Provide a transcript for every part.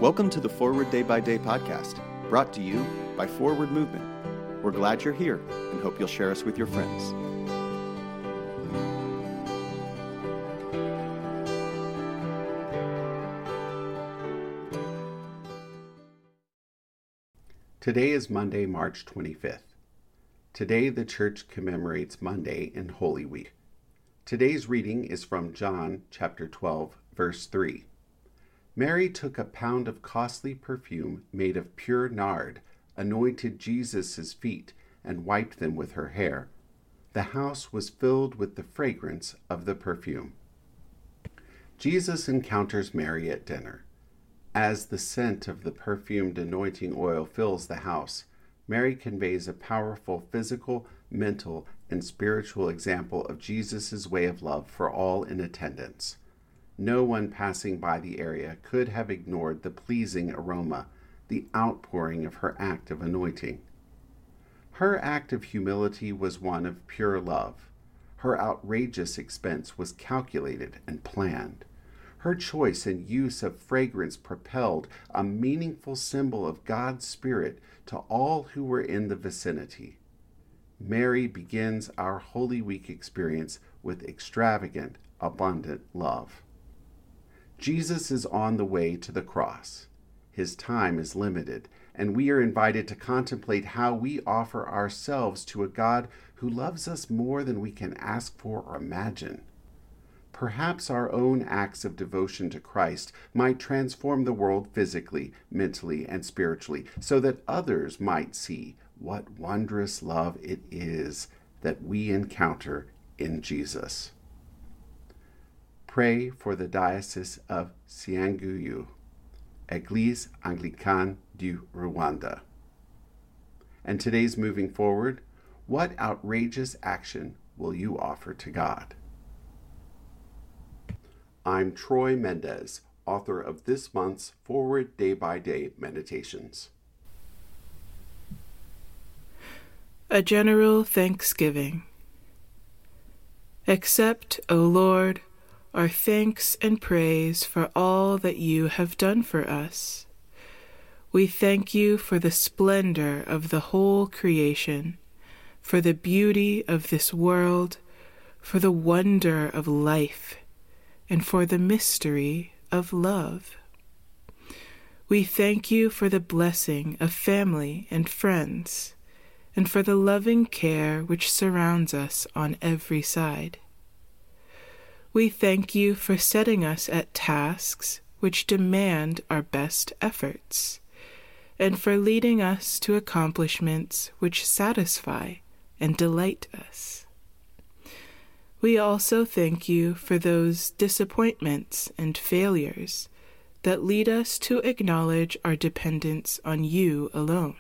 Welcome to the Forward Day by Day podcast, brought to you by Forward Movement. We're glad you're here and hope you'll share us with your friends. Today is Monday, March 25th. Today the church commemorates Monday in Holy Week. Today's reading is from John chapter 12, verse 3. Mary took a pound of costly perfume made of pure nard, anointed Jesus' feet, and wiped them with her hair. The house was filled with the fragrance of the perfume. Jesus encounters Mary at dinner. As the scent of the perfumed anointing oil fills the house, Mary conveys a powerful physical, mental, and spiritual example of Jesus' way of love for all in attendance. No one passing by the area could have ignored the pleasing aroma, the outpouring of her act of anointing. Her act of humility was one of pure love. Her outrageous expense was calculated and planned. Her choice and use of fragrance propelled a meaningful symbol of God's Spirit to all who were in the vicinity. Mary begins our Holy Week experience with extravagant, abundant love. Jesus is on the way to the cross. His time is limited, and we are invited to contemplate how we offer ourselves to a God who loves us more than we can ask for or imagine. Perhaps our own acts of devotion to Christ might transform the world physically, mentally, and spiritually, so that others might see what wondrous love it is that we encounter in Jesus. Pray for the Diocese of Cyangugu, Église Anglicane du Rwanda. And today's moving forward, what outrageous action will you offer to God? I'm Troy Mendez, author of this month's Forward Day by Day Meditations. A general thanksgiving. Accept, O Lord, our thanks and praise for all that you have done for us. We thank you for the splendor of the whole creation, for the beauty of this world, for the wonder of life, and for the mystery of love. We thank you for the blessing of family and friends, and for the loving care which surrounds us on every side. We thank you for setting us at tasks which demand our best efforts, and for leading us to accomplishments which satisfy and delight us. We also thank you for those disappointments and failures that lead us to acknowledge our dependence on you alone.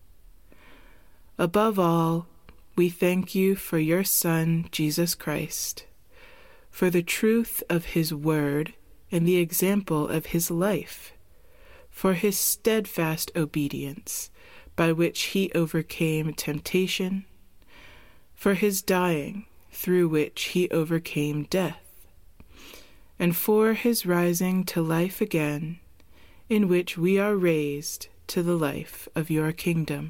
Above all, we thank you for your Son, Jesus Christ, for the truth of his word and the example of his life, for his steadfast obedience by which he overcame temptation, for his dying through which he overcame death, and for his rising to life again, in which we are raised to the life of your kingdom.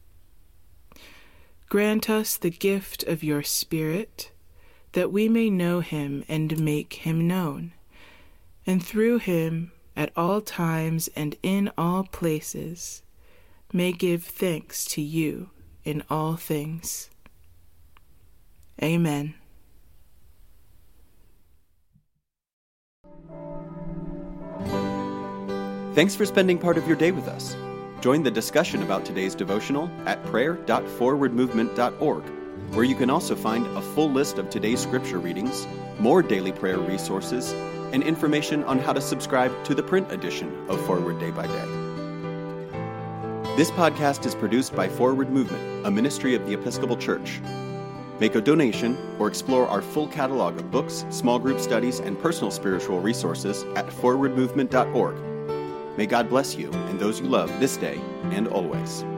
Grant us the gift of your Spirit, that we may know him and make him known, and through him, at all times and in all places, may give thanks to you in all things. Amen. Thanks for spending part of your day with us. Join the discussion about today's devotional at prayer.forwardmovement.org, where you can also find a full list of today's scripture readings, more daily prayer resources, and information on how to subscribe to the print edition of Forward Day by Day. This podcast is produced by Forward Movement, a ministry of the Episcopal Church. Make a donation or explore our full catalog of books, small group studies, and personal spiritual resources at forwardmovement.org. May God bless you and those you love this day and always.